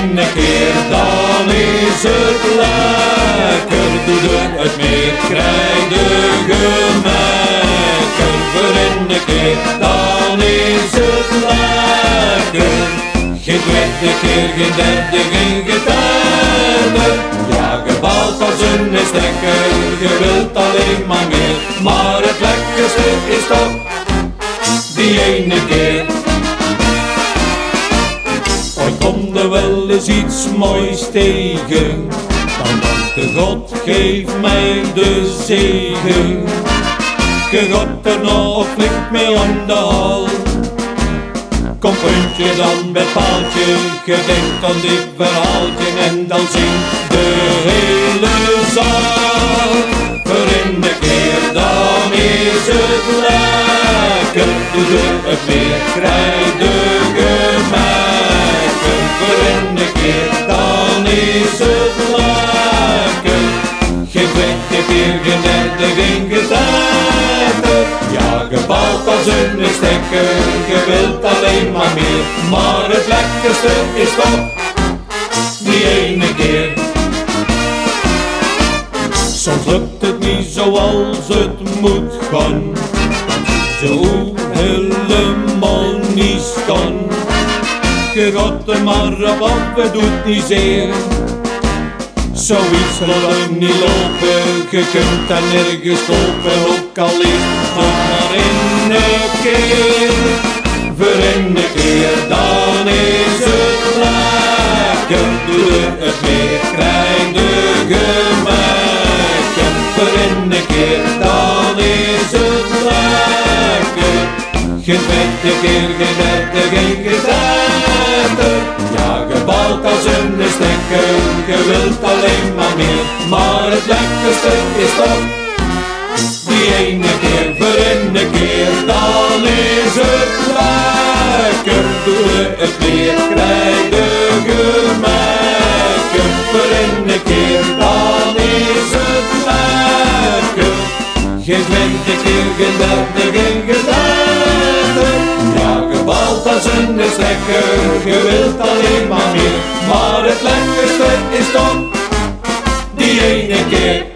ene keer, dan is het lekker. Doe het meer, krijg de gemekker. Voor ene keer, dan is het lekker. Geen tweede keer, geen derde, geen getijde. Ja, gebouwd als een stekker, je wilt alleen maar meer. Maar het lekkerste is toch die ene keer. Ooit komt er wel eens iets moois tegen, dan dacht God geef mij de zegen. Je gaat er nog flink mee aan de hal. Kom puntje dan bij paaltje, je denkt aan dit verhaaltje en dan zingt de hele zaal. Voor in de keer, dan is het lekker. Doe het weer, krijg de gemekker. Voor in de keer, dan is het lekker. Geen tweede keer, geen derde, geen getijde. Ja, gebouwd als een stekker, je wilt alleen maar meer. Maar het lekkerste is toch die ene keer. Soms lukt het niet zoals het moet gaan, zo helemaal niet staan. Je gaat er maar op af, het doet niet zeer. Zoiets laat er niet lopen, je kunt dat nergens kopen. Ook al is het maar ene keer. Voor ene keer, dan is het lekker. Doe het meer, krijg de gemekker. Voor ene keer, dan is het lekker. Geen tweede keer, geen derde, geen getijde. Ja, gebouwd als een stekker, je wilt alleen maar meer. Maar het lekkerste is toch die ene keer. Voor ene keer, dan is het lekker. Doe het weer, krijg de gemekker. Voor ene keer, dan is het lekker. Geen tweede keer, geen derde, geen getijde. Ja, gebouwd als een stekker, je wilt alleen maar meer. Maar het lekkerste is toch die ene keer.